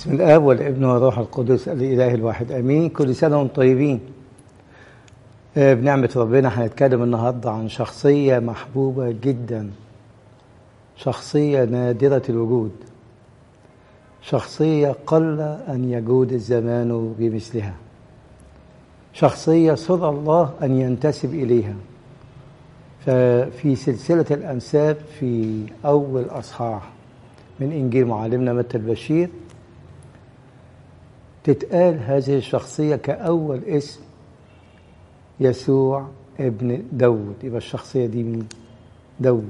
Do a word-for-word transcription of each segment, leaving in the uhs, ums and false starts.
بسم الآب والابن والروح القدس الإله الواحد أمين. كل سنة وانتم طيبين. بنعمة ربنا هنتكلم النهاردة عن شخصية محبوبة جدا، شخصية نادرة الوجود، شخصية قل أن يجود الزمان بمثلها، شخصية سر الله أن ينتسب إليها. ففي سلسلة الأنساب في أول أصحاح من إنجيل معلمنا متى البشير تتقال هذه الشخصية كأول اسم يسوع ابن داود. يبقى الشخصية دي مين؟ داود.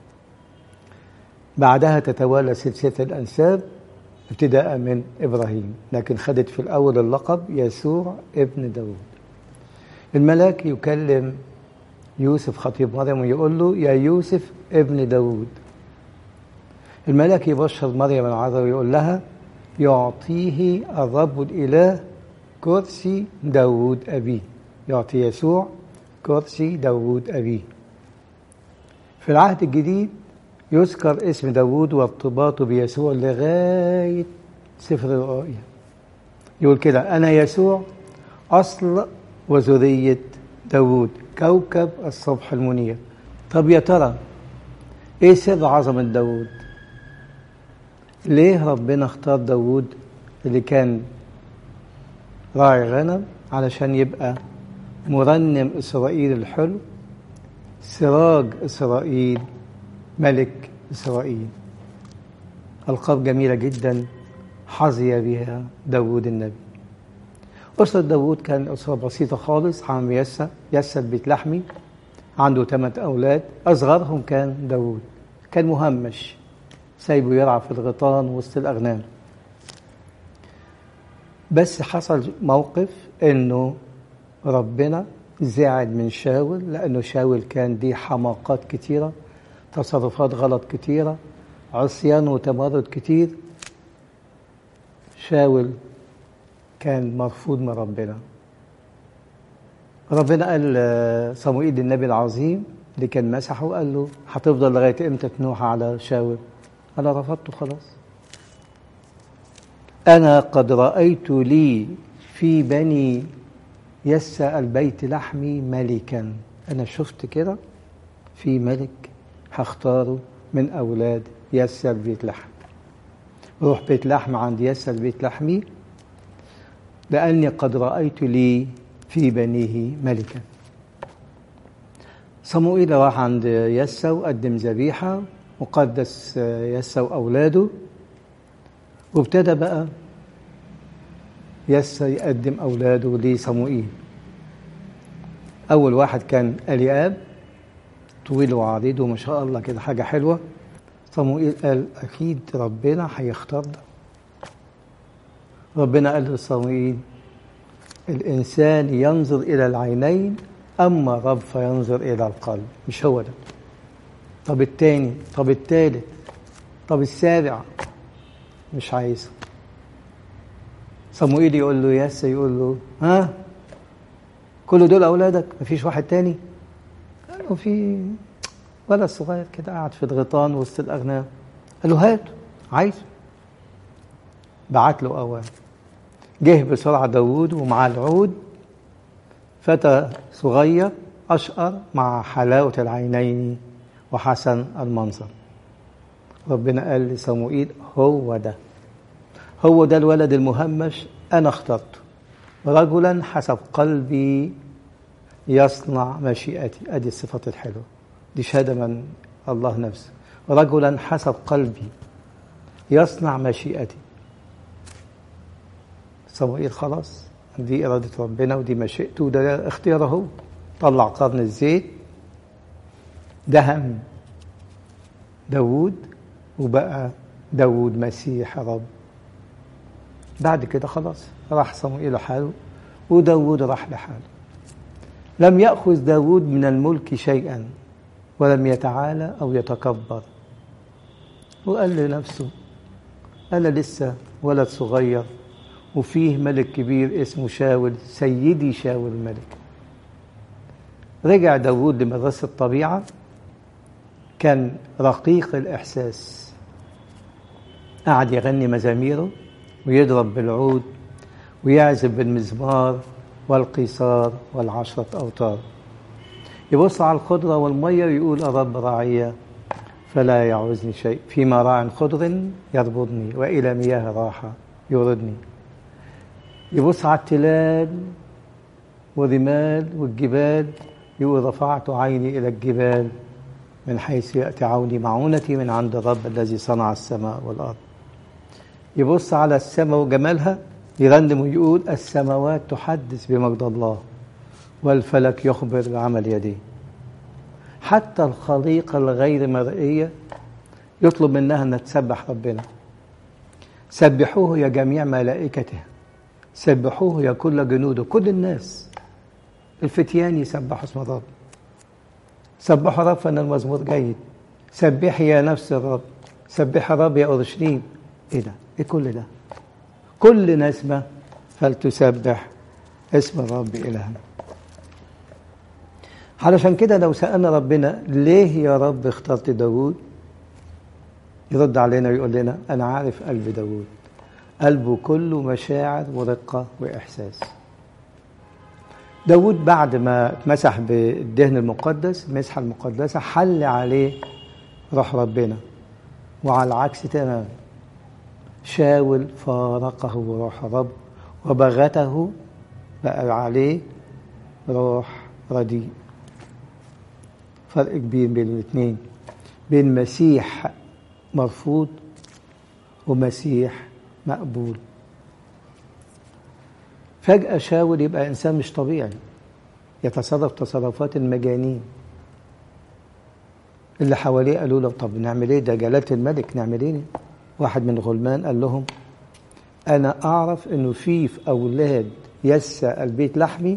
بعدها تتوالى سلسلة الأنساب ابتداء من إبراهيم، لكن خدت في الأول اللقب يسوع ابن داود. الملاك يكلم يوسف خطيب مريم ويقول له يا يوسف ابن داود. الملاك يبشر مريم العذراء ويقول لها يعطيه الرب الإله كرسي داود أبيه. يعطي يسوع كرسي داود أبيه. في العهد الجديد يذكر اسم داود وارتباطه بيسوع لغاية سفر الرؤيا. يقول كده أنا يسوع أصل وذرية داود كوكب الصبح المنير. طب يا ترى إيه سر عظمة داود؟ ليه ربنا اختار داود اللي كان راعي غنم علشان يبقى مرنم إسرائيل الحلو، سراج إسرائيل، ملك إسرائيل؟ ألقاب جميلة جدا حظي بها داود النبي. أسرة داود كان أسرة بسيطة خالص. عم يسى يسى البيت لحمي عنده ثمانية أولاد، أصغرهم كان داود. كان مهمش سايبه يرعى في الغيطان وسط الأغنام. بس حصل موقف إنه ربنا زعل من شاول، لأنه شاول كان دي حماقات كتيرة، تصرفات غلط كتيرة، عصيان وتمرد كتير. شاول كان مرفوض من ربنا. ربنا قال صموئيل النبي العظيم اللي كان مسحه، قال له هتفضل لغاية امتى تنوح على شاول؟ أنا رفضته خلاص. أنا قد رأيت لي في بني يسى البيت لحمي ملكا. أنا شفت كده في ملك هختاره من أولاد يسى البيت لحم. روح بيت لحم عند يسى البيت لحمي لأني قد رأيت لي في بنيه ملكا. صموئيل راح عند يسى وقدم ذبيحة وقدس يسى وأولاده، وابتدى بقى يسى يقدم أولاده لصموئيل. أول واحد كان إليآب، طويل وعريض وما شاء الله كده حاجة حلوة. صموئيل قال أكيد ربنا هيختار ده. ربنا قال لصموئيل الإنسان ينظر إلى العينين أما رب فينظر إلى القلب. مش هو ده. طب التاني، طب التالت، طب السابع، مش عايزه. صموئيل يقول له ياسا، يقول له ها كل دول أولادك مفيش واحد تاني؟ قال له في ولد صغير كده قاعد في الغيطان وسط الأغنام. قال له هات، عايزه. بعت له أول. جه بسرعة داود ومع العود، فتى صغير أشقر مع حلاوة العينين وحسن المنظر. ربنا قال لصموئيل هو ده، هو ده الولد المهمش، أنا اخترته رجلا حسب قلبي يصنع مشيئتي. أدي الصفات الحلوة دي، شهادة من الله نفسه. رجلا حسب قلبي يصنع مشيئتي. صموئيل خلاص دي إرادة ربنا ودي مشيئته وده اختياره هو. طلع قرن الزيت، دهن داود وبقى داود مسيح رب. بعد كده خلاص راح صموئيل لحاله وداود راح لحاله. لم يأخذ داود من الملك شيئا ولم يتعالى أو يتكبر، وقال لنفسه أنا لسه ولد صغير وفيه ملك كبير اسمه شاول، سيدي شاول الملك. رجع داود لمدرسة الطبيعة، كان رقيق الإحساس، قعد يغني مزاميره ويضرب بالعود ويعزف بالمزمار والقيثار والعشرة أوتار. يبص على الخضرة والمية ويقول الرب راعية فلا يعوزني شيء، في مراع خضر يربضني وإلى مياه راحة يوردني. يبص على التلال والرمال والجبال يقول رفعت عيني إلى الجبال من حيث يأتي عوني، معونتي من عند الرب الذي صنع السماء والأرض. يبص على السماء وجمالها يرنم ويقول السماوات تحدث بمجد الله والفلك يخبر بعمل يديه. حتى الخليقة الغير مرئية يطلب منها أن تسبح ربنا. سبحوه يا جميع ملائكته، سبحوه يا كل جنوده. كل الناس الفتيان يسبحوا اسم الرب، سبحوا الرب فإن المزمور جيد، سبحي يا نفس الرب، سبح الرب يا أورشليم. إيه ده؟ إيه كل ده؟ كل نسمة فلتسبح اسم الرب إلهنا. علشان كده لو سألنا ربنا ليه يا رب اخترت داود، يرد علينا ويقول لنا أنا عارف قلب داود، قلبه كله مشاعر ورقة وإحساس. داود بعد ما اتمسح بالدهن المقدس، المسحة المقدسة، حل عليه روح ربنا، وعلى العكس تماما شاول فارقه روح الرب وبغته، بقى عليه روح رديء. فرق كبير بين الاثنين، بين مسيح مرفوض ومسيح مقبول. فجأة شاول يبقى إنسان مش طبيعي، يتصرف تصرفات المجانين. اللي حواليه قالوا له طب نعمل ايه، ده جلالة الملك نعمل ايه؟ واحد من الغلمان قال لهم أنا أعرف إنه في في أولاد يسى البيت لحمي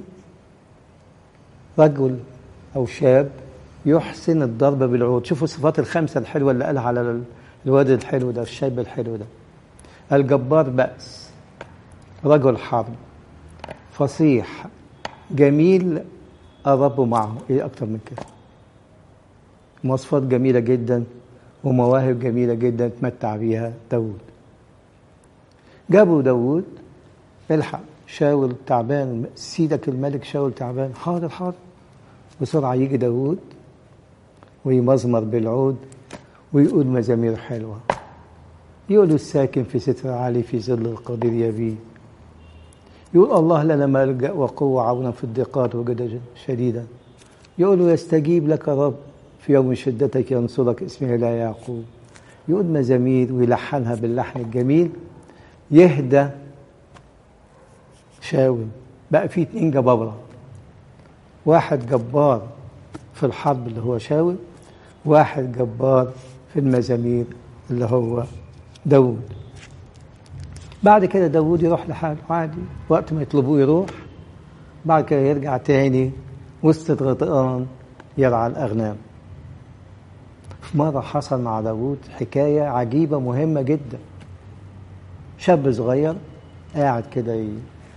رجل أو شاب يحسن الضرب بالعود. شوفوا الصفات الخمسة الحلوة اللي قالها على الواد الحلو ده، الشاب الحلو ده. الجبار بأس، رجل حرب، فصيح، جميل، الرب معه. ايه اكتر من كده؟ مواصفات جميلة جدا ومواهب جميلة جدا تمتع بيها داود. جابوا داود، الحق شاول تعبان، سيدك الملك شاول تعبان. حاضر حاضر. بسرعة يجي داود ويمزمر بالعود ويقول مزامير حلوة، يقول الساكن في ستر عالي في ظل القدير يبيه، يقول الله لنا ملجأ وقوة عونا في الضيقات وجدا شديدا، يقول يستجيب لك رب في يوم شدتك ينصرك اسمه لا يعقوب. يقول مزامير ويلحنها باللحن الجميل. يهدى شاول، بقى فيه اتنين جبابرة، واحد جبار في الحرب اللي هو شاول، واحد جبار في المزامير اللي هو داود. بعد كده داود يروح لحاله عادي، وقت ما يطلبوه يروح، بعد كده يرجع تاني وسط الغطيان يرعى الأغنام. في مرة حصل مع داود حكاية عجيبة مهمة جدا. شاب صغير قاعد كده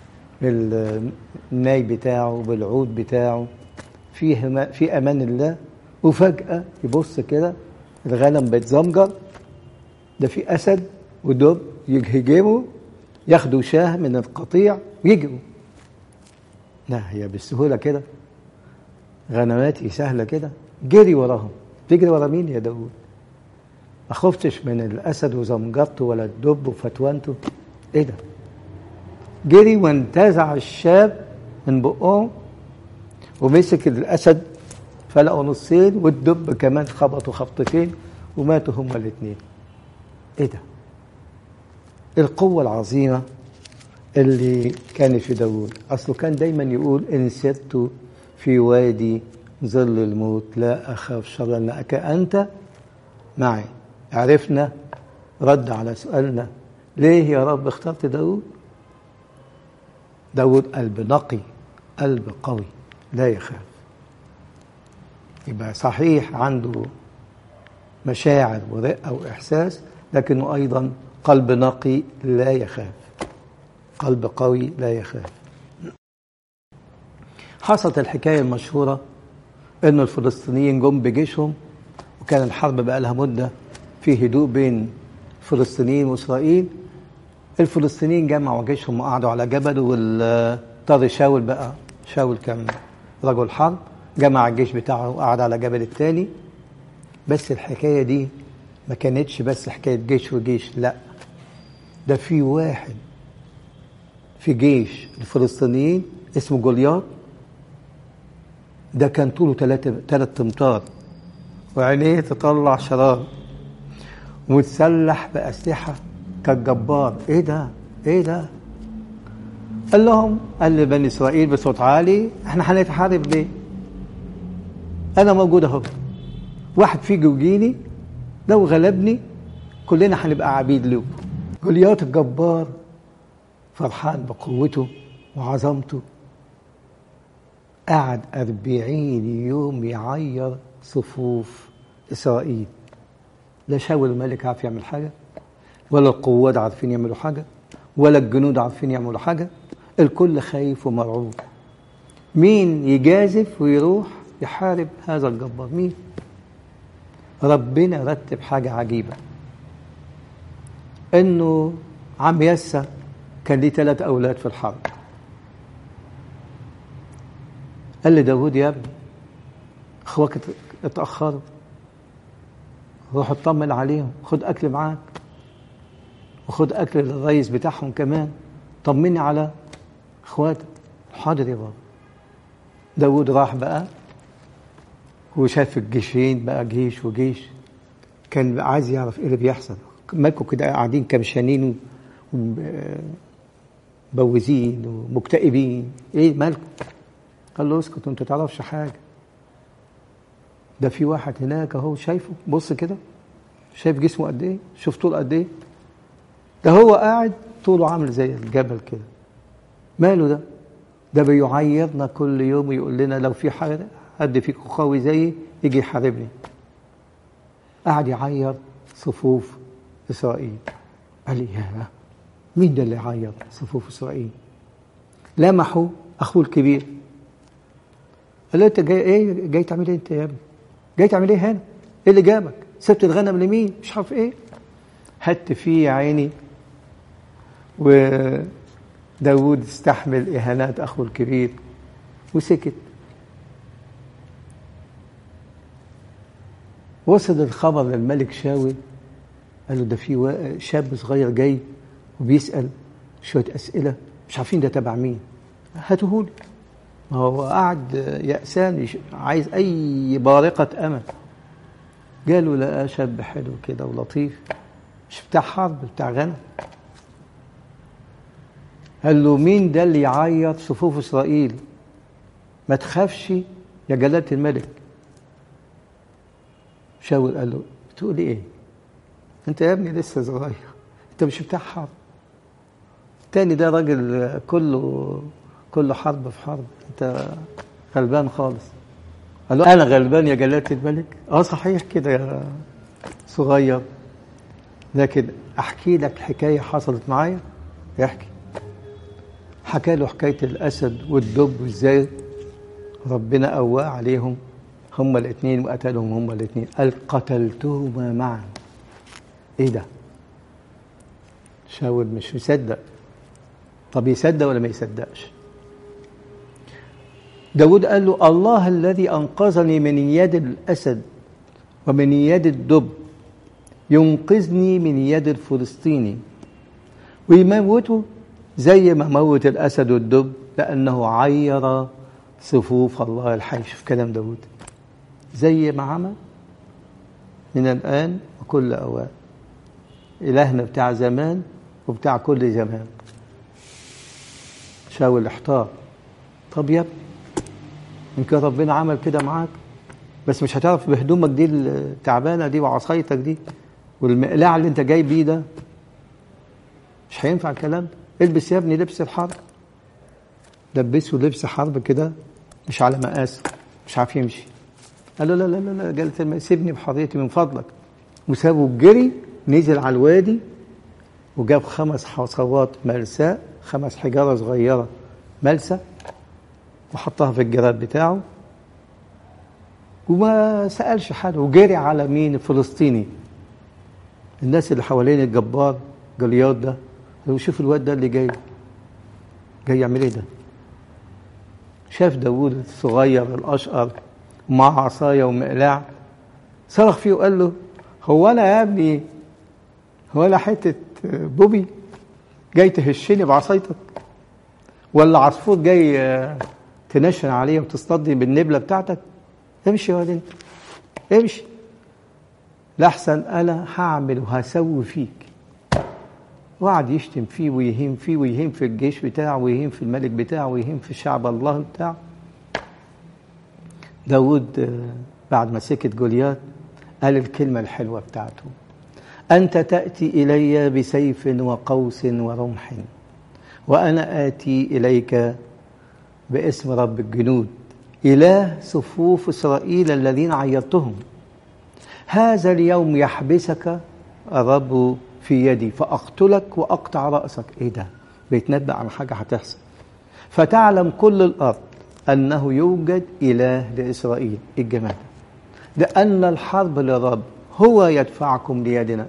بالناي بتاعه بالعود بتاعه فيه في أمان الله، وفجأة يبص كده الغنم بيتزمجر، ده في أسد ودب يهجموا ياخدوا شاه من القطيع ويجروا. لا هي بالسهولة كده، غنماتي سهلة كده، جري وراهم. تجري ورا مين يا داود؟ ما خفتش من الأسد وزمجرته ولا الدب وفتوانته؟ ايه ده؟ جري وانتزع الشاب من بقهم ومسك الأسد فلقوا نصين، والدب كمان خبطوا خبطتين وماتوا هما الاثنين. ايه ده؟ القوة العظيمة اللي كان في داود. أصله كان دايما يقول إن سرت في وادي ظل الموت لا أخاف شرا لأنك أنت معي. عرفنا رد على سؤالنا ليه يا رب اخترت داود؟ داود قلب نقي، قلب قوي لا يخاف. يبقى صحيح عنده مشاعر ورقة وإحساس، لكنه أيضا قلب نقي لا يخاف، قلب قوي لا يخاف. حصلت الحكاية المشهورة إنه الفلسطينيين جم بجيشهم، وكان الحرب بقى لها مدة في هدوء بين الفلسطينيين وإسرائيل. الفلسطينيين جمعوا جيشهم وقعدوا على جبل، والطاغي شاول بقى، شاول كان رجل حرب، جمع الجيش بتاعه وقعد على جبل التاني. بس الحكاية دي ما كانتش بس حكاية جيش وجيش، لا، ده في واحد في جيش الفلسطينيين اسمه جولياط، ده كان طوله ثلاثة ثلاث امتار وعينيه تطلع شرار ومتسلح بأسلحة كالجبار. ايه ده ايه ده؟ قال لهم، قال لبني اسرائيل بصوت عالي، احنا هنتحارب ليه؟ انا موجود اهو، واحد فيكم يجيني لو غلبني كلنا هنبقى عبيد له. جولياط الجبار فرحان بقوته وعظمته، قعد أربعين يوم يعير صفوف إسرائيل. لا شاول الملك عارف يعمل حاجة، ولا القواد عارفين يعملوا حاجة، ولا الجنود عارفين يعملوا حاجة، الكل خايف ومرعوب. مين يجازف ويروح يحارب هذا الجبار؟ مين؟ ربنا رتب حاجة عجيبة، انه عم يسى كان ليه ثلاث اولاد في الحرب. قال لي داود يا ابني اخوك اتأخروا، روح اطمن عليهم، خد اكل معاك وخد اكل للرئيس بتاعهم كمان، طمني على اخواتك. حاضر يا بابا. داود راح بقى وشاف الجيشين بقى، جيش وجيش، كان عايز يعرف ايه اللي بيحصل. مالكوا كده قاعدين كمشانين ومبوزين ومكتئبين، ايه مالكوا؟ قال له اسكت، انت تعرفش حاجه، ده في واحد هناك اهو شايفه، بص كده، شايف جسمه قد ايه، شوف طول قد ايه، ده هو قاعد طوله عامل زي الجبل كده. ماله ده؟ ده بيعيرنا كل يوم ويقول لنا لو في حد حد فيكم قوي زيي يجي يحاربني. قاعد يعير صفوف إسرائيل. قال لي يا مين ده اللي يعير صفوف إسرائيل؟ لمحوا أخوه الكبير، قال له أنت جاي إيه؟ جاي تعمل إيه أنت يا ابني؟ جاي تعمل إيه هنا؟ إيه اللي جابك؟ سبت الغنم لمين؟ مش عارف إيه. هت فيه يا عيني، وداود استحمل إهانات أخوه الكبير وسكت. وصل الخبر للملك شاول، قال له ده في شاب صغير جاي وبيسأل شوية أسئلة مش عارفين ده تبع مين، هاتوهولي. ما هو قاعد يأسان عايز أي بارقة أمل. قالوا لقى شاب حلو كده ولطيف، مش بتاع حرب، بتاع غنم. قال له مين ده اللي يعيط صفوف إسرائيل؟ ما تخافش يا جلالة الملك. شاول قال له بتقول ايه؟ انت يا ابني لسه صغير، انت مش بتاع حرب. التاني ده راجل كله كله حرب في حرب، انت غلبان خالص. قال له انا غلبان يا جلالة الملك؟ اه صحيح كده يا صغير، لكن احكي لك حكاية حصلت معايا. يحكي. حكى له حكاية الاسد والدب وازاي ربنا قواه عليهم هما الاثنين وقتلهم هما الاثنين. قال قتلتهما معا. ايه ده؟ شاول مش مصدق. طب يصدق ولا ما يصدقش؟ داود قال له الله الذي أنقذني من يد الأسد ومن يد الدب ينقذني من يد الفلسطيني ويموته زي ما موت الأسد والدب، لأنه عير صفوف الله الحي. شوف كلام داود، زي ما عمل من الآن وكل أوان. إلهنا بتاع زمان وبتاع كل زمان. شاول احتار. طب يا ابني إن كان ربنا عمل كده معاك، بس مش هتعرف بهدومك دي التعبانة دي وعصايتك دي والمقلاع اللي انت جاي بيه ده، مش هينفع الكلام ده. البس يا ابني لبس الحرب. لبسه لبس حرب كده مش على مقاسه، مش عارف يمشي. قال له لا لا لا لا جلت الماء، سيبني بحريتي من فضلك. وسابه الجري، نزل على الوادي وجاب خمس حصوات ملساء، خمس حجارة صغيرة ملسة، وحطها في الجراب بتاعه وما سألش حد، وجري على مين؟ الفلسطيني. الناس اللي حوالين الجبار جولياط ده قال له شوف الواد ده اللي جاي جاي يعمل ايه ده؟ شاف داوود الصغير الاشقر مع عصايه ومقلاع، صرخ فيه وقال له هو انا يا ابني هو انا حته بوبي جاي تهشني بعصايتك، ولا عصفور جاي تنشن عليه وتصطدني بالنبله بتاعتك؟ امشي يا واد انت امشي، لحسن انا هعمل وهسوي فيك. وقعد يشتم فيه ويهين فيه ويهين في الجيش بتاعه ويهين في الملك بتاعه ويهين في الشعب الله بتاعه. داود بعد ما سكت جوليات قال الكلمة الحلوة بتاعته: أنت تأتي إلي بسيف وقوس ورمح، وأنا آتي إليك باسم رب الجنود إله صفوف إسرائيل الذين عيرتهم. هذا اليوم يحبسك الرب في يدي فأقتلك وأقطع رأسك. إيه ده؟ بيتنبأ عن حاجة هتحصل. فتعلم كل الأرض أنه يوجد إله لإسرائيل. الجمال لأن الحرب للرب هو يدفعكم ليدنا.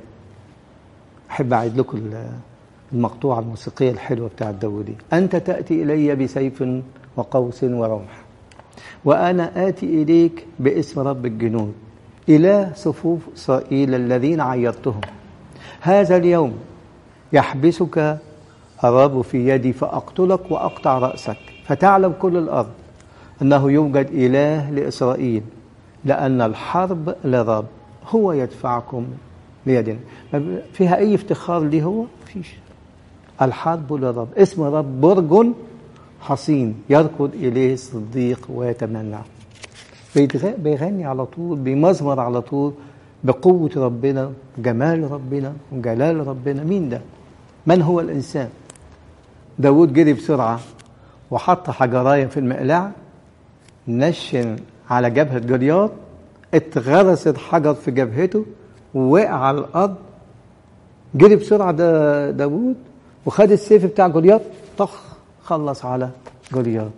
أحب أعيد لكم المقطوعة الموسيقية الحلوة بتاعت داودي: أنت تأتي إلي بسيف وقوس ورمح، وأنا آتي إليك باسم رب الجنود إله صفوف إسرائيل الذين عيرتهم. هذا اليوم يحبسك الرب في يدي فأقتلك وأقطع رأسك. فتعلم كل الأرض أنه يوجد إله لإسرائيل، لأن الحرب للرب هو يدفعكم ليدنا. فيها أي افتخار ليه؟ هو فيش. الحرب للرب، اسم رب برج حصين يركض إليه الصديق ويتمنى. بيغني على طول، بيمزمر على طول بقوة ربنا، جمال ربنا وجلال ربنا. مين ده؟ من هو الإنسان؟ داود جري بسرعة وحط حجراية في المقلاع، نشن على جبهة جولياط، اتغرست حجر في جبهته ووقع على الأرض. جري بسرعة دا داود وخد السيف بتاع جولياط، طخ خلص على جولياط.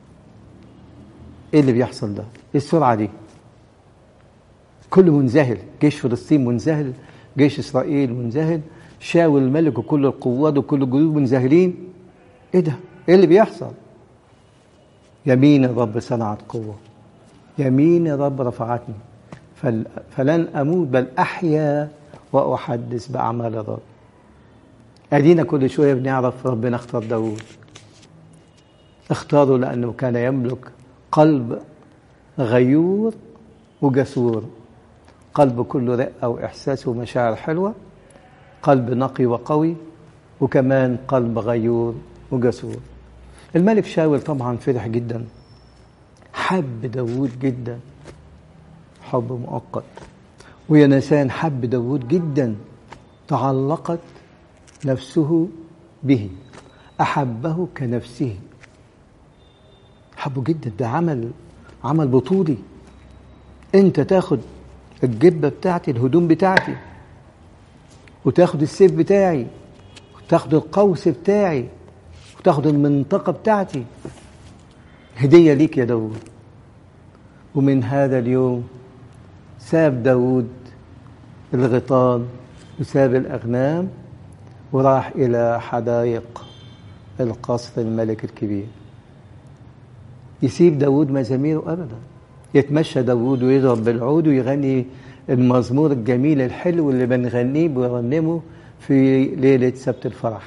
ايه اللي بيحصل ده؟ ايه السرعة دي؟ كل منذهل، جيش فلسطين منذهل، جيش إسرائيل منذهل، شاول الملك وكل القوات وكل الجنود منذهلين. ايه ده؟ ايه اللي بيحصل؟ يمين الرب صنعت قوة، يمين الرب رفعتني، فل... فلن أموت بل أحيا وأحدث بأعمال الرب. أدينا كل شوية بنعرف ربنا اختار داود، اختاره لأنه كان يملك قلب غيور وجسور، قلب كله رقة وإحساس ومشاعر حلوة، قلب نقي وقوي، وكمان قلب غيور وجسور. الملك شاول طبعا فرح جدا، حب داود جدا حب مؤقت، ويونسان حب داود جدا، تعلقت نفسه به، أحبه كنفسه، حبه جدا. ده عمل عمل بطولي. انت تاخد الجبة بتاعتي، الهدوم بتاعتي، وتاخد السيف بتاعي، وتاخد القوس بتاعي، وتاخد المنطقة بتاعتي، هدية ليك يا داود. ومن هذا اليوم ساب داود الغيطان وساب الأغنام وراح إلى حدائق القصر الملك الكبير. يسيب داود مزاميره أبدا، يتمشى داود ويضرب بالعود ويغني المزمور الجميل الحلو اللي بنغنيه ويرنمه في ليلة سبت الفرح.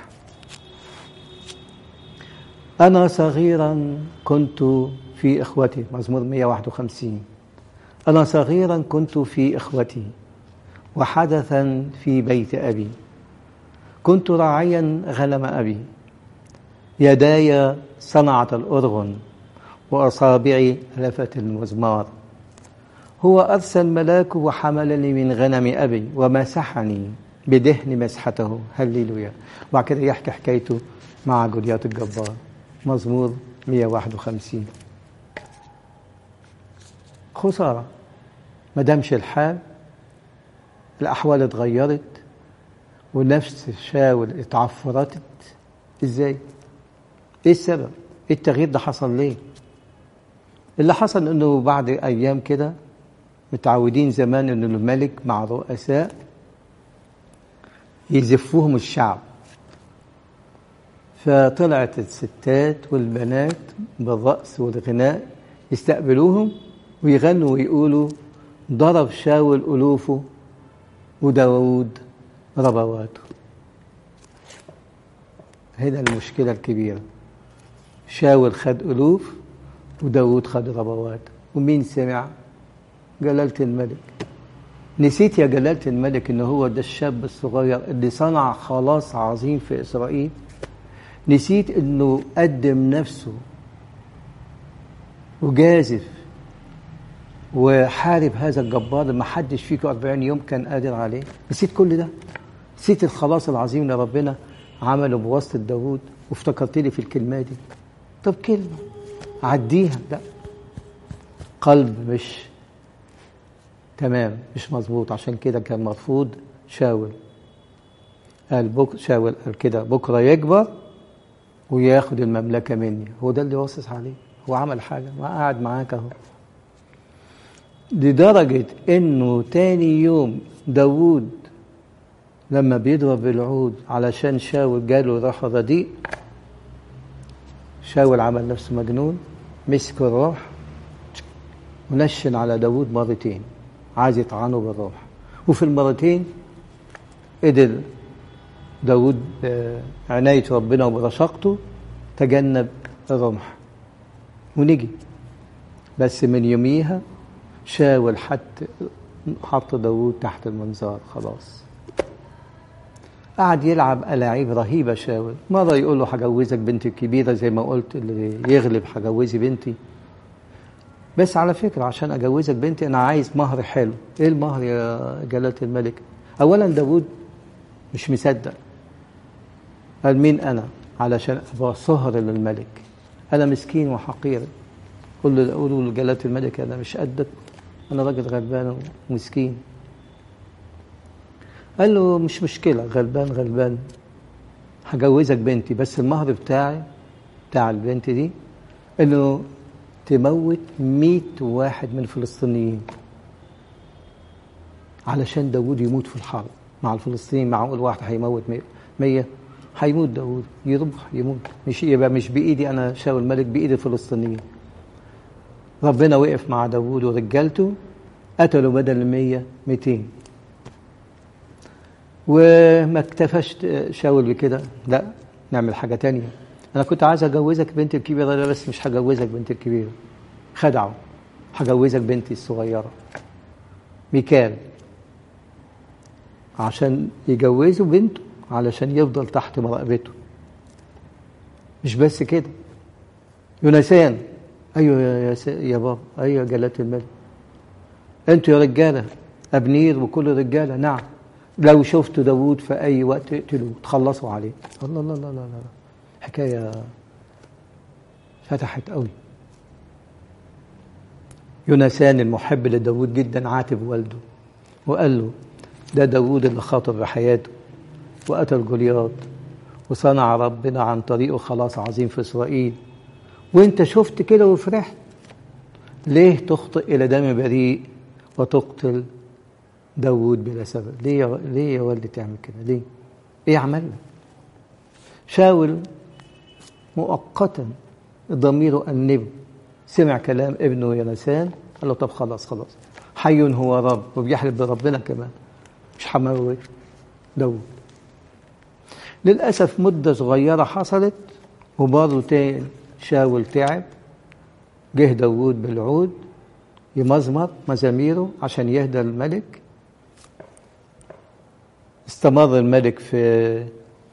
أنا صغيرا كنت في إخوتي، مزمور مئة وواحد وخمسين. أنا صغيرا كنت في إخوتي وحدثا في بيت أبي، كنت راعيا غنم أبي، يداي صنعت الأرغن وأصابعي لفت المزمار. هو أرسل ملاكه وحملني من غنم أبي ومسحني بدهن مسحته. هللويا. وبعد كده يحكي حكايته مع جولياط الجبار، مزمور مئة وواحد وخمسين. خسارة، ما دامش الحال، الأحوال اتغيرت ونفس شاول اتعفرتت. ازاي؟ ايه السبب؟ ايه التغيير ده حصل ليه؟ اللي حصل انه بعد ايام كده، متعودين زمان ان الملك مع رؤساء يزفوهم الشعب، فطلعت الستات والبنات بالرقص والغناء يستقبلوهم ويغنوا ويقولوا ضرب شاول ألوفه وداود ربواته. هنا المشكلة الكبيرة، شاول خد ألوف وداود خد ربوات، ومين سمع؟ جلالة الملك. نسيت يا جلالة الملك إن هو ده الشاب الصغير اللي صنع خلاص عظيم في إسرائيل؟ نسيت إنه قدم نفسه وجازف وحارب هذا الجبار اللي ما حدش فيكم أربعين يوم كان قادر عليه؟ نسيت كل ده؟ نسيت الخلاص العظيم اللي ربنا عمله بواسطة داود وافتكرت لي في الكلمة دي؟ طب كلمة عديها. لا، قلب مش تمام، مش مظبوط. عشان كده كان مرفوض شاول. قال بك شاول قال كده بكرة يكبر وياخد المملكة مني. هو ده اللي واصص عليه؟ هو عمل حاجة؟ ما قاعد معاك اهو. لدرجة انه تاني يوم داود لما بيضرب بالعود علشان شاول جاله روح رديء، شاول عمل نفسه مجنون، مسك الروح ونشن على داود مرتين، عايز يطعنه بالروح. وفي المرتين قدر داود عناية ربنا وبرشاقته تجنب الرمح ونجي. بس من يوميها شاول حط حط داود تحت المنظار خلاص. قعد يلعب ألاعيب رهيبة شاول. مرة يقول له هجوزك بنتي الكبيرة زي ما قلت، اللي يغلب هجوزي بنتي. بس على فكرة عشان أجوزك بنتي أنا عايز مهر حلو. إيه المهر يا جلالة الملك؟ أولا داود مش مصدق، قال مين أنا علشان أبقى صهر للملك؟ أنا مسكين وحقير. قل له قولوا لجلالة الملك أنا مش قدك، أنا راجل غلبان ومسكين. قال له مش مشكلة، غلبان غلبان، هجوزك بنتي، بس المهر بتاعي بتاع البنت دي إنه تموت مئة واحد من الفلسطينيين علشان داود يموت في الحرب مع الفلسطينيين. معقول واحد هيموت مية؟ هيموت داود، يروح يموت. مش يبقى مش بإيدي أنا شاول الملك، بإيد الفلسطينيين. ربنا وقف مع داود ورجالته، قتلوا بدل المية مئتين. وما اكتفاش شاول بكده، لا نعمل حاجة تانية. أنا كنت عايز أجوزك بنتي الكبيرة، لا بس مش هجوزك بنتي الكبيرة، خدعوا، هجوزك بنتي الصغيرة ميكال، عشان يجوزوا بنته علشان يفضل تحت مراقبته. مش بس كده، يونسان، أيوة يا, يا بابا، أيوة يا جلالة الملك، أنتوا يا رجالة، أبنير وكل رجالة، نعم، لو شفتوا داود في أي وقت اقتلوه، تخلصوا عليه. الله الله الله الله، حكاية فتحت قوي. يونسان المحب لداود جدا عاتب والده وقال له ده داود اللي خاطر بحياته وقتل جولياط وصنع ربنا عن طريقه خلاص عظيم في إسرائيل، وانت شفت كده وفرحت، ليه تخطئ إلى دم بريء وتقتل داود بلا سبب؟ ليه يا ليه يا والدي تعمل كده؟ ليه؟ ايه عملنا؟ شاول مؤقتا ضميره أنبه، سمع كلام ابنه يونسان، قال له طب خلاص خلاص، حي هو رب، وبيحلف بربنا كمان، مش هموت داود. للأسف مدة صغيرة حصلت وبرضه تاني شاول تعب، جه داود بالعود يمزمر مزاميره عشان يهدى الملك. استمر الملك في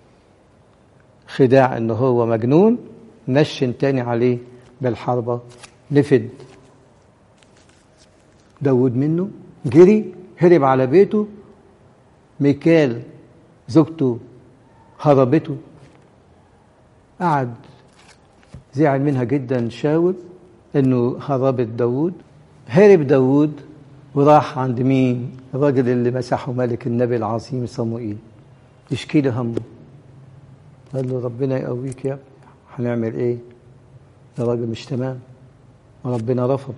خداع انه هو مجنون، نشن تاني عليه بالحربة، نفد داود منه، جري هرب على بيته. ميكال زوجته هربته، قعد زعل منها جدا شاول انه هربت داود. هرب داود وراح عند مين؟ الراجل اللي مسحه ملك، النبي العظيم صموئيل، يشكي له همه. قال له ربنا يقويك يا ابني، هنعمل ايه؟ ده راجل مش تمام، وربنا رفض.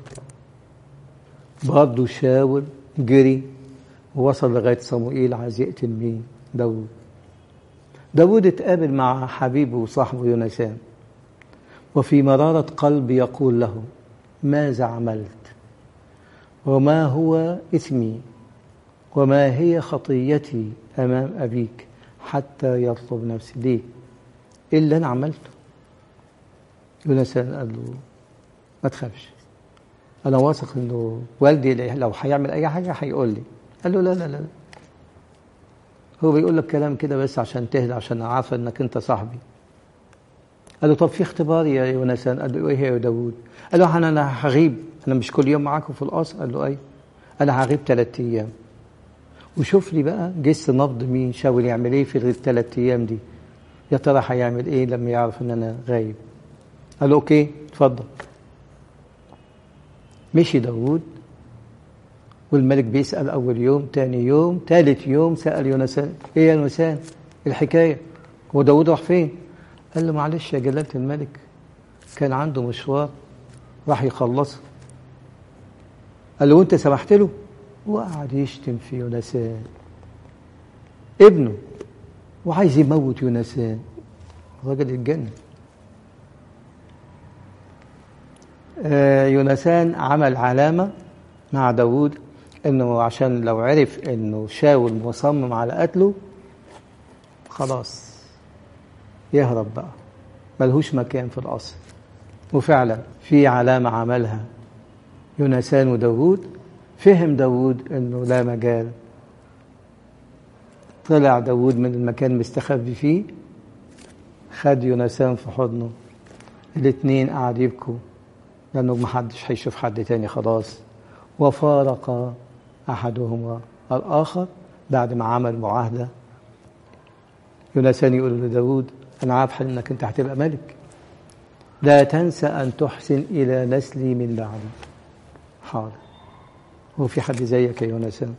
برضه شاول جري ووصل لغايه صموئيل عايز يقتل مين؟ داود. داود اتقابل مع حبيبه وصاحبه يونسان، وفي مرارة قلب يقول له: ماذا عملت؟ وما هو إثمي؟ وما هي خطيتي أمام أبيك حتى يطلب نفسي؟ ليه؟ إيه اللي أنا عملته؟ يونسان قال له: ما تخافش، أنا واثق إنه والدي لو هيعمل أي حاجة هيقول لي. قال له: لا لا لا، هو بيقول لك كلام كده بس عشان تهدى، عشان عارفة إنك أنت صاحبي. قال له: طب في اختبار يا يونسان. قال له: إيه يا داود؟ قال له: أنا أنا هغيب، أنا مش كل يوم معاكم في القصر. قال له: أي، أنا هغيب ثلاث أيام، وشوف لي بقى جس نبض مين شاول يعمل إيه في الثلاث أيام دي، يا ترى هيعمل إيه لما يعرف إن أنا غايب. قال له: أوكي اتفضل. مشي داود، والملك بيسأل أول يوم، تاني يوم، تالت يوم سأل يونسان: إيه يا يونسان الحكاية؟ هو داود راح فين؟ قال له: معلش يا جلالة الملك، كان عنده مشوار راح يخلصه. قال له: وانت سمحت له؟ وقعد يشتم في يونسان ابنه، وعايز يموت يونسان. الراجل اتجنن. آه يونسان عمل علامة مع داود انه عشان لو عرف انه شاول مصمم على قتله خلاص يهرب بقى، ملهوش مكان في القصر. وفعلا في علامة عملها يونسان وداود، فهم داود انه لا مجال. طلع داود من المكان المستخبي فيه، خد يونسان في حضنه، الاثنين قعدوا يبكوا لانه محدش هيشوف حد تاني خلاص. وفارق احدهما الاخر بعد ما عمل معاهدة. يونسان يقول لداود: انا عارف انك انت هتبقى ملك، لا تنسى ان تحسن الى نسلي من بعدي. حاضر، هو في حد زيك يا يونسان؟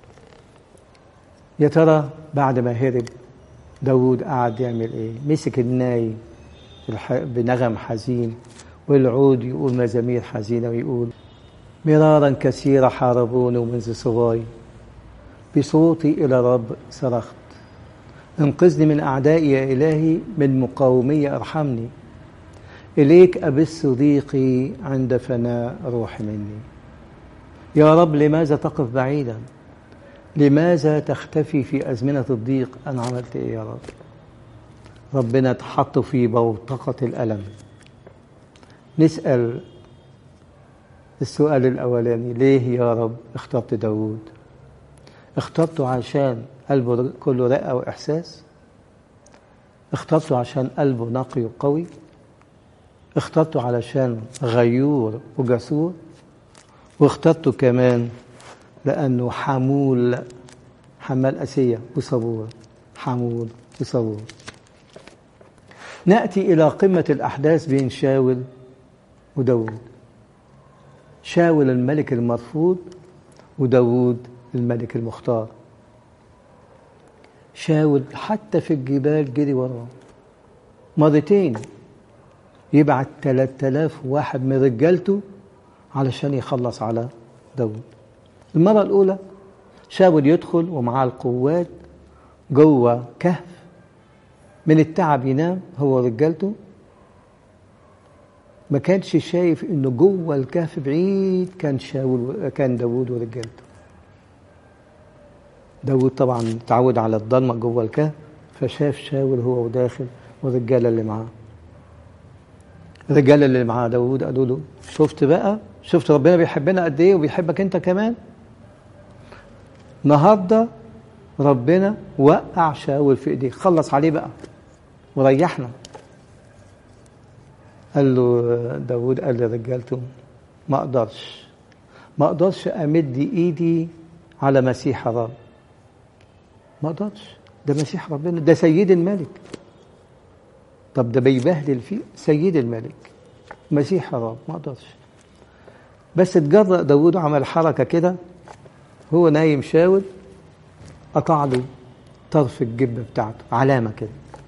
يا ترى بعد ما هرب داود قعد يعمل ايه؟ مسك الناي بنغم حزين، والعود يقول مزامير حزينة، ويقول: مرارا كثيرة حاربوني منذ صغاي، بصوتي إلى رب صرخت، انقذني من أعدائي يا إلهي، من مقاومي ارحمني، إليك أبث ضيقي عند فناء روحي مني. يا رب لماذا تقف بعيدا؟ لماذا تختفي في أزمنة الضيق؟ أنا عملت إيه يا رب؟ ربنا تحط في بوتقة الألم. نسأل السؤال الأولاني: ليه يا رب اخترت داود؟ اخترته عشان قلبه كله رقة وإحساس؟ اخترته عشان قلبه نقي وقوي؟ اخترته علشان غيور وجسور؟ واخترته كمان لأنه حمول، حمال أسية وصبور، حمول وصبور. نأتي إلى قمة الأحداث بين شاول وداود. شاول الملك المرفوض، وداود الملك المختار. شاول حتى في الجبال جري وراه مرتين، يبعت ثلاثة آلاف واحد من رجالته علشان يخلص على داود. المرة الأولى شاول يدخل ومعاه القوات جوه كهف، من التعب ينام هو ورجالته، ما كانش شايف انه جوه الكهف بعيد كان شاول، كان داود ورجالته. داود طبعا تعود على الضلمه جوه الكهف، فشاف شاول هو وداخل والرجاله اللي معاه. الرجاله اللي معاه داود قالوا له: شفت بقى، شفت ربنا بيحبنا قد ايه وبيحبك انت كمان؟ النهارده ربنا وقع شاول في ايديك، خلص عليه بقى وريحنا. قال له داود، قال لرجالته: ما اقدرش ما اقدرش امد ايدي على مسيح الرب، ما اقدرش، ده مسيح ربنا، ده سيد الملك. طب ده بيبهدل فيه سيد الملك مسيح الرب، ما اقدرش. بس اتجرأ داود وعمل حركه كده، هو نايم شاول قطع له طرف الجبه بتاعته، علامه كده.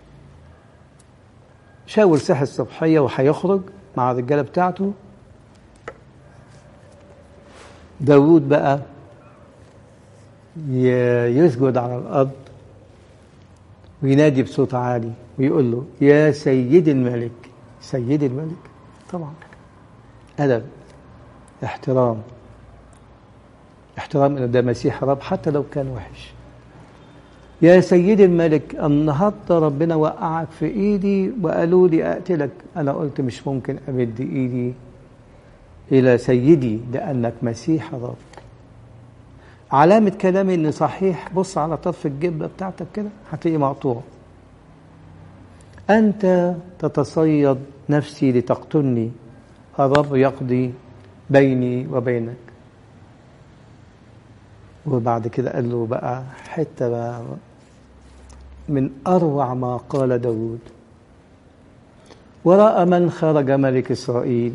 شاول صحي الصبحيه وهيخرج مع الرجاله بتاعته. داود بقى يسجد على الارض وينادي بصوت عالي ويقول له يا سيد الملك. سيد الملك طبعا أدب، احترام، احترام إنه ده مسيح رب حتى لو كان وحش. يا سيد الملك النهارده ربنا وقعك في ايدي وقالوا لي اقتلك. انا قلت مش ممكن امد ايدي الى سيدي لانك مسيح رب. علامة كلامي ان صحيح، بص على طرف الجبة بتاعتك كده هتلاقيه مقطوع. انت تتصيد نفسي لتقتلني، الرب يقضي بيني وبينك. وبعد كده قال له بقى حتة بقى من أروع ما قال داود: وراء من خرج ملك إسرائيل،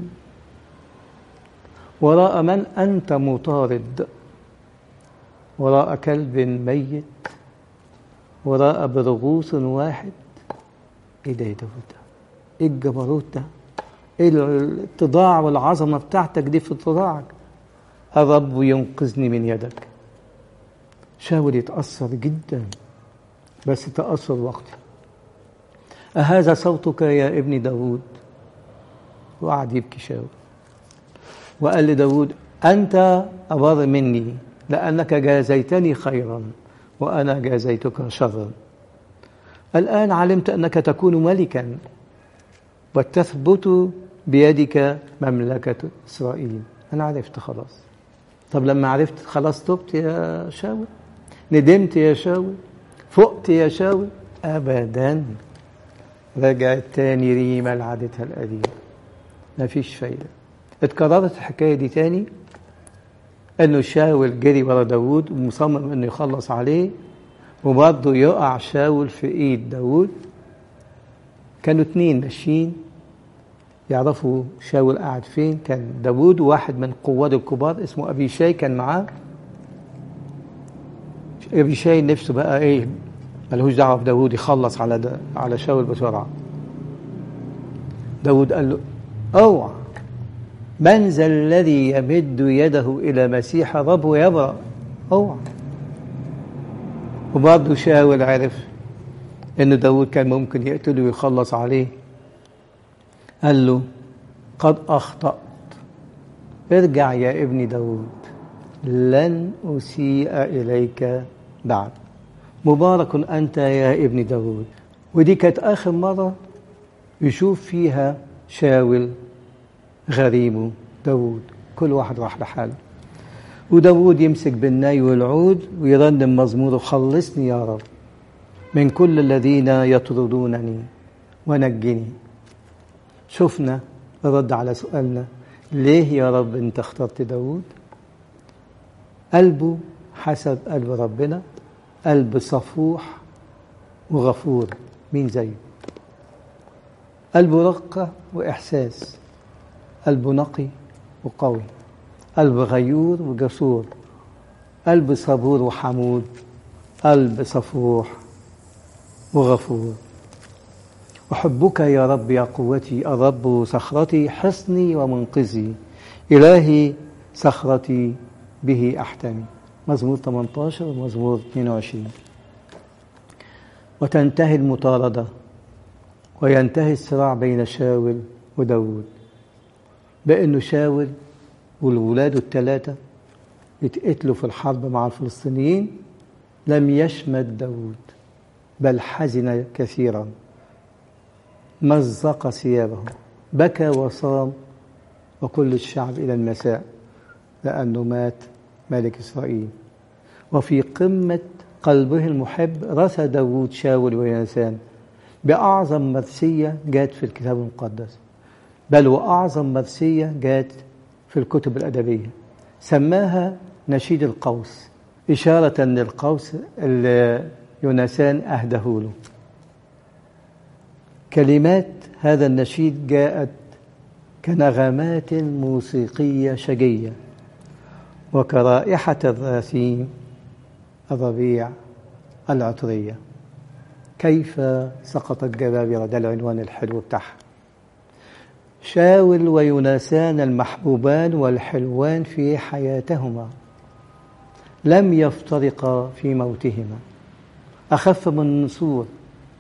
وراء من أنت مطارد، وراء كلب ميت، وراء برغوث واحد. إيه ده يا داود ده؟ إيه الجبروت ده؟ إيه الاتضاع والعظمة بتاعتك دي في اتضاعك؟ الرب ينقذني من يدك. شاول يتأثر جدا، بس تأثر وقتي. أهذا صوتك يا ابن داود؟ وقعد يبكي شاول وقال لداود: أنت أبر مني لأنك جازيتني خيرا وأنا جازيتك شرا. الآن علمت أنك تكون ملكا وتثبت بيدك مملكة إسرائيل. أنا عرفت خلاص. طب لما عرفت خلاص تبت يا شاول؟ ندمت يا شاول؟ فقت يا شاول؟ أبدا. رجعت تاني ريما لعادتها القديمة، مفيش فايدة. اتكررت الحكاية دي تاني، انه شاول جري ورا داود ومصمم انه يخلص عليه، وبرضه يقع شاول في ايد داود. كانوا اتنين ماشيين يعرفوا شاول قاعد فين، كان داود وواحد من قواد الكبار اسمه أبيشاي كان معاه. أبيشاي نفسه بقى ايه، ملهوش دعوه بداود، يخلص على دا على شاول بسرعه. داود قال له: اوعى، من ذا الذي يمد يده الى مسيح رب ويبرأ؟ اوعى. وبرضه شاول عرف ان داود كان ممكن يقتله ويخلص عليه. قال له: قد اخطأت، ارجع يا ابن داود، لن اسيء اليك بعد. مبارك أنت يا ابن داود. ودي كانت آخر مرة يشوف فيها شاول غريمه داود، كل واحد راح لحاله. وداود يمسك بالناي والعود ويرنم مزموره: خلصني يا رب من كل الذين يطردونني ونجني. شفنا رد على سؤالنا: ليه يا رب انت اخترت داود؟ قلبه حسب قلب ربنا، قلب صفوح وغفور. مين زيه؟ قلبه رقة وإحساس، قلبه نقي وقوي، قلب غيور وجسور، قلب صبور وحمود، قلب صفوح وغفور. أحبك يا رب يا قوتي، الرب صخرتي حصني ومنقذي، إلهي صخرتي به أحتمي. مزمور ثمانية عشر ومزمور اثنين وعشرين. وتنتهي المطاردة وينتهي الصراع بين شاول وداود، بأنه شاول والولاده الثلاثة يتقتلوا في الحرب مع الفلسطينيين. لم يشمت داود بل حزن كثيرا، مزق ثيابه، بكى وصام، وكل الشعب إلى المساء لأنه مات ملك إسرائيل. وفي قمة قلبه المحب رثى داود شاول ويوناثان بأعظم مرثية جات في الكتاب المقدس، بل وأعظم مرثية جات في الكتب الأدبية، سماها نشيد القوس، إشارة للقوس اللي يوناثان أهده له. كلمات هذا النشيد جاءت كنغمات موسيقية شجية وكرائحة الراثيم الربيع العطرية. كيف سقط الجبابرة، ده العنوان الحلو بتاعها. شاول ويوناثان المحبوبان والحلوان في حياتهما لم يفترقا في موتهما. أخف من نسور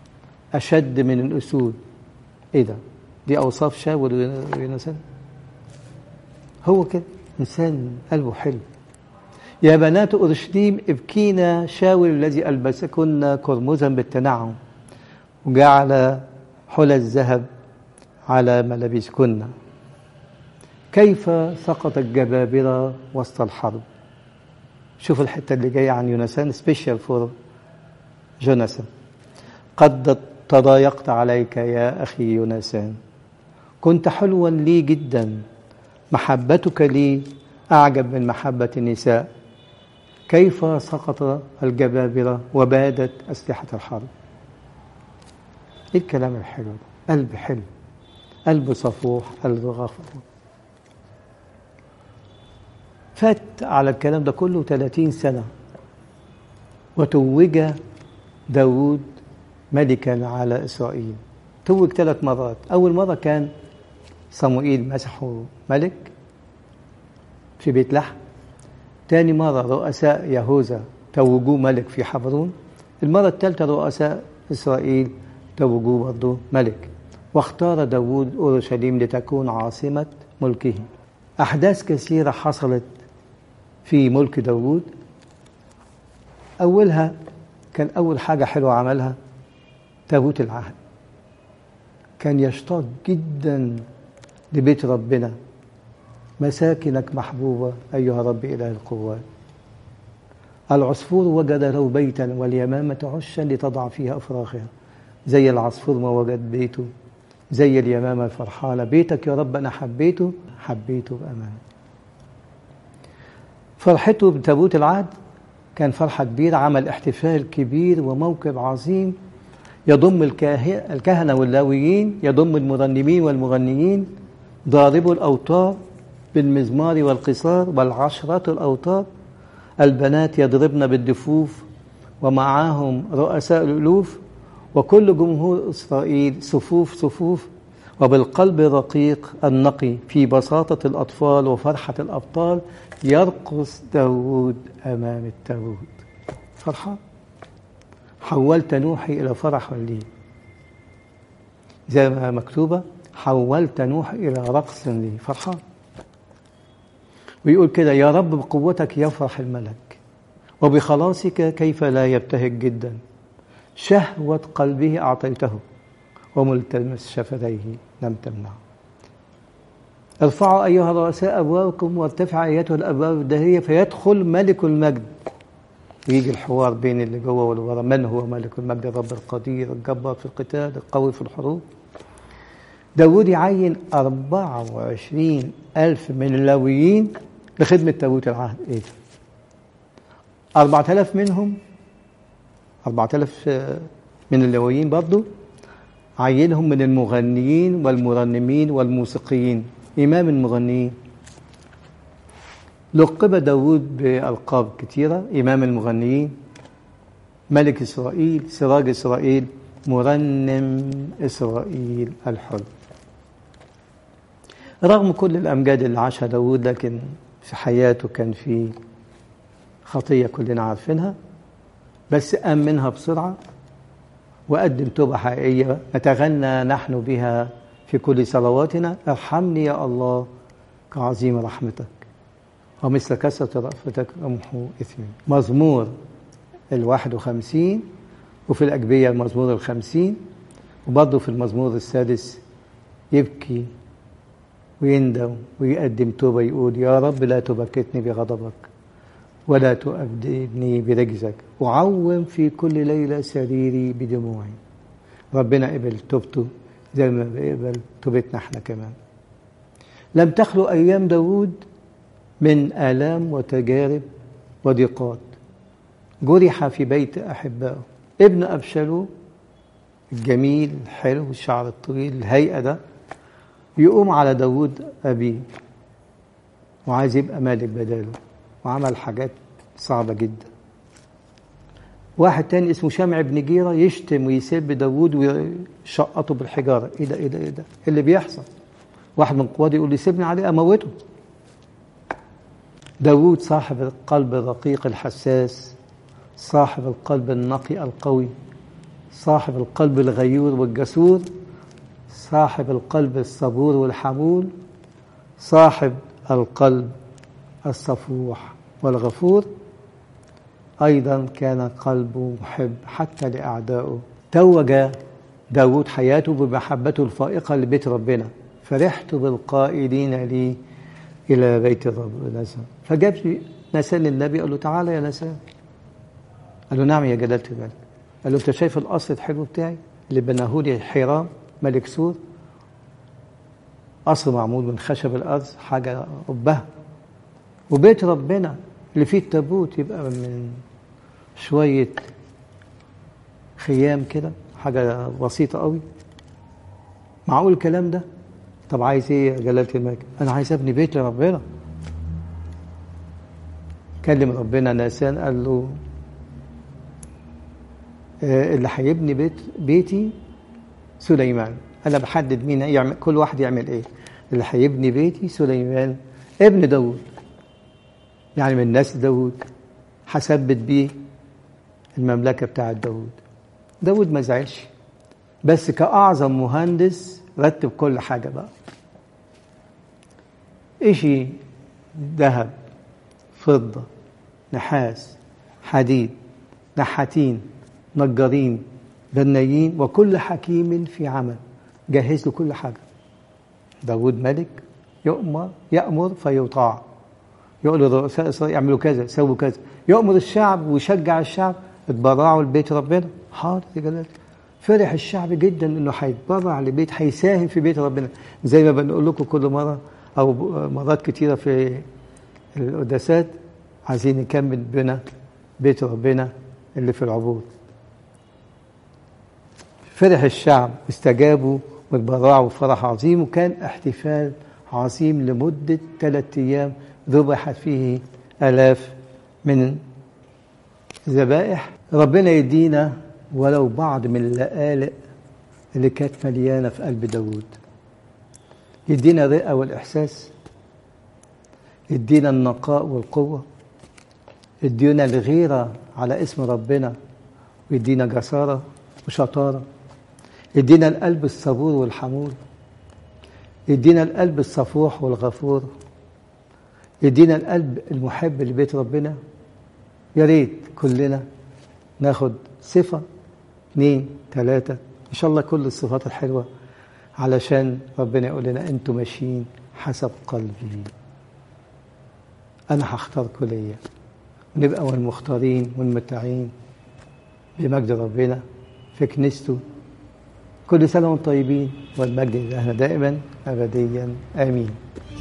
أشد من الأسود. إيه ده؟ دي أوصاف شاول ويونسان. هو كده إنسان قلبه حلو. يا بنات أورشليم ابكينا شاول الذي ألبسكن قرمزا بالتنعم وجعل حلى الذهب على ملابسكن. كيف سقط الجبابرة وسط الحرب. شوف الحتة اللي جاية عن يونسان سبيشال فور جوناثان. قد تضايقت عليك يا أخي يونسان، كنت حلوا لي جدا، محبتك لي أعجب من محبة النساء. كيف سقط الجبابرة وبادت أسلحة الحرب. إيه الكلام الحلو ده؟ قلب حلو، قلب صفوح، قلب غفور. فات على الكلام ده كله ثلاثين سنة وتوج داود ملكا على إسرائيل. توج ثلاث مرات. أول مرة كان صموئيل مسحه ملك في بيت لحم. تاني مرة رؤساء يهوذا توجوه ملك في حبرون. المرة الثالثة رؤساء إسرائيل توجوه برضه ملك. واختار داود أورشليم لتكون عاصمة ملكه. أحداث كثيرة حصلت في ملك داود. أولها كان أول حاجة حلوة عملها تابوت العهد. كان يشتاق جدا لبيت ربنا. مساكنك محبوبة أيها رب إله القوات. العصفور وجد له بيتا واليمامة عشا لتضع فيها أفراخها. زي العصفور ما وجد بيته، زي اليمامة الفرحانة. بيتك يا رب أنا حبيته، حبيته بأمان. فرحته بتابوت العهد كان فرحة كبيرة. عمل احتفال كبير وموكب عظيم يضم الكهنة واللاويين، يضم المرنمين والمغنيين، ضاربوا الأوتار بالمزمار والقصار والعشرات الأوتار. البنات يضربن بالدفوف ومعهم رؤساء الألوف، وكل جمهور إسرائيل صفوف صفوف، وبالقلب الرقيق النقي في بساطة الأطفال وفرحة الأبطال يرقص داود أمام التابوت. فرحة. حولت نوحي إلى فرح لي، زي ما مكتوبة حولت نوحي إلى رقص لي. فرحة. ويقول كده يا رب بقوتك يفرح الملك وبخلاصك كيف لا يبتهج جدا. شهوة قلبه أعطيته وملتمس شفتيه لم تمنعه. ارفعوا أيها الرؤساء أبوابكم وارتفع أيتها الأبواب الدهرية فيدخل ملك المجد. ويجي الحوار بين اللي جوه واللي ورا. من هو ملك المجد؟ الرب القدير الجبار في القتال القوي في الحروب. داود يعين أربعة وعشرين ألف من اللاويين لخدمة تابوت العهد. إيه ده؟ أربعة آلاف منهم، أربعة آلاف من اللاويين برضو عينهم من المغنيين والمرنمين والموسيقيين. إمام المغنيين. لقب داود بألقاب كثيرة. إمام المغنيين، ملك إسرائيل، سراج إسرائيل، مرنم إسرائيل الحلو. رغم كل الأمجاد اللي عاشها داود، لكن في حياته كان في خطية كلنا عارفينها، بس قام منها بسرعة وقدم توبة حقيقية نتغنى نحن بها في كل صلواتنا. ارحمني يا الله كعظيم رحمتك ومثل كثرة رأفتك أمحو إثمي. مزمور الواحد وخمسين، وفي الأجبية المزمور الخمسين، وبرضه في المزمور السادس يبكي ويندم ويقدم توبة. يقول يا رب لا تبكتني بغضبك ولا تؤبدني برجزك، وعوم في كل ليلة سريري بدموعي. ربنا قبل توبته زي ما بيقبل توبتنا احنا كمان. لم تخلو أيام داود من آلام وتجارب وضيقات. جرح في بيت أحبائه. ابن أبشالوم الجميل الحلو الشعر الطويل الهيئة ده يقوم على داود أبيه وعايز يبقى مالك بداله، وعمل حاجات صعبة جدا. واحد تاني اسمه شمع بن جيرة يشتم ويسب داود ويشقطه بالحجارة. ايه ده ايه ده ايه ده اللي بيحصل؟ واحد من قواده يقول لي سيبني عليه اموته. داود صاحب القلب الرقيق الحساس، صاحب القلب النقي القوي، صاحب القلب الغيور والجسور، صاحب القلب الصبور والحمول، صاحب القلب الصفوح والغفور. أيضا كان قلبه محب حتى لأعدائه. توج داود حياته بمحبته الفائقة لبيت ربنا. فرحت بالقائلين لي إلى بيت الرب نسان. فجاب نسان للنبي، قال له تعالى يا نسان. قال له نعم يا جلالة الملك. قال له انت شايف القصر الحلو بتاعي اللي بناه لي حرام ملك سور؟ قصر معمول من خشب الأرض، حاجة قبها. وبيت ربنا اللي فيه التابوت يبقى من شوية خيام كده، حاجة بسيطة قوي. معقول الكلام ده؟ طب عايز ايه يا جلالة الملك؟ انا عايز ابني بيت لربنا. كلم ربنا ناسان، قال له آه اللي هيبني بيت بيتي سليمان. انا بحدد مين يعمل، كل واحد يعمل ايه. اللي هيبني بيتي سليمان ابن داود، يعني من نسل داود، هثبت بيه المملكة بتاعت داود. داود ما زعلش، بس كأعظم مهندس رتب كل حاجة بقى. إشي ذهب، فضة، نحاس، حديد، نحاتين، نجارين، بنايين، وكل حكيم في عمل. جهز له كل حاجة. داود ملك يؤمر يأمر فيطاع. يقول لرؤساء إسرائيل يعملوا كذا، سووا كذا. يؤمر الشعب ويشجع الشعب اتبرعوا لبيت ربنا. حاضر يا جلال. فرح الشعب جدا انه هيتبرع لبيت، هيساهم في بيت ربنا. زي ما بنقول لكم كل مره او مرات كتيره في القداسات، عايزين نكمل بنا بيت ربنا اللي في العبور. فرح الشعب، استجابوا واتبرعوا فرح عظيم، وكان احتفال عظيم لمده ثلاثة ايام ذبحت فيه آلاف من الذبائح. ربنا يدينا ولو بعض من اللآلئ اللي كانت مليانة في قلب داود. يدينا الرئة والإحساس، يدينا النقاء والقوة، يدينا الغيرة على اسم ربنا، ويدينا جسارة وشطارة، يدينا القلب الصبور والحمول، يدينا القلب الصفوح والغفور، يدينا القلب المحب لبيت ربنا. يا ريت كلنا ناخد صفة اثنين ثلاثة إن شاء الله، كل الصفات الحلوة، علشان ربنا يقول لنا أنتم ماشيين حسب قلبي. أنا هختاركم ليا، ونبقى والمختارين والمتعين بمجد ربنا في كنيسته. كل سنة وانتم طيبين، والمجد لله دائما أبديا آمين.